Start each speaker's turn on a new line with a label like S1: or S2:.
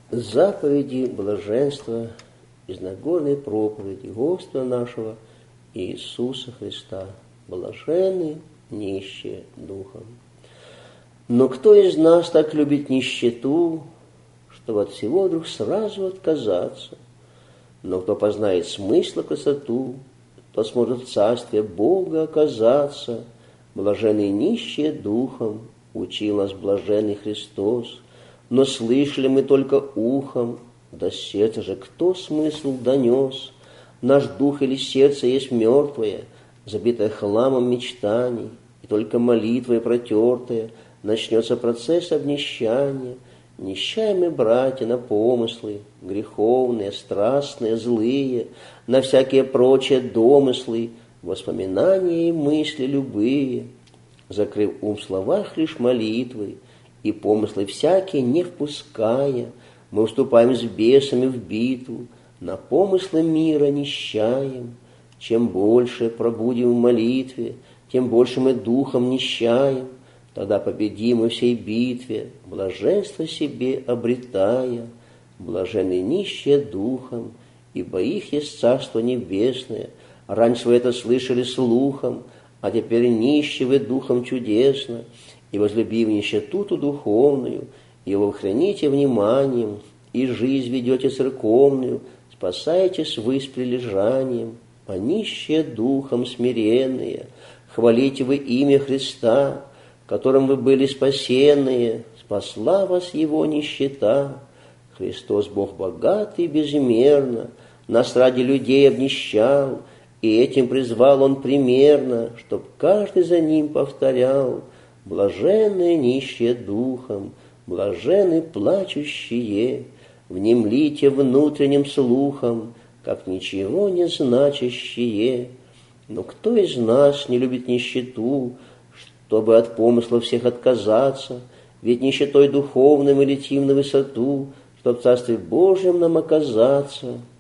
S1: заповеди блаженства из Нагорной проповеди Господа нашего Иисуса Христа. Блаженны нищие духом. Но кто из нас так любит нищету, чтобы от всего вдруг сразу отказаться? Но кто познает смысл и красоту, тот сможет в царстве Бога оказаться. Блаженные нищие духом, учил нас блаженный Христос. Но слышали мы только ухом, до сердца же кто смысл донес? Наш дух или сердце есть мертвое, забитое хламом мечтаний, и только молитвой протертое начнется процесс обнищания. Нищаем мы, братья, на помыслы, греховные, страстные, злые, на всякие прочие домыслы, воспоминания и мысли любые, закрыв ум в словах лишь молитвы, и помыслы всякие не впуская, мы уступаем с бесами в битву, на помыслы мира нищаем. Чем больше пробудем в молитве, тем больше мы духом нищаем, тогда победим мы всей битве, блаженство себе обретая. Блаженны нищие духом, ибо их есть Царство Небесное. Раньше вы это слышали слухом, а теперь нищие вы духом чудесно. И возлюбив нищету ту духовную, его храните вниманием, и жизнь ведете церковную, спасаетесь вы с прилежанием. А нищие духом смиренные, хвалите вы имя Христа, которым вы были спасенные, спасла вас его нищета. Христос Бог богатый безмерно, нас ради людей обнищал, и этим призвал Он примерно, чтоб каждый за Ним повторял: блаженные нищие духом, блаженны плачущие, внемлите внутренним слухом, как ничего не значащие. Но кто из нас не любит нищету, чтобы от помыслов всех отказаться? Ведь нищетой духовной мы летим на высоту, чтоб в Царстве Божьем нам оказаться.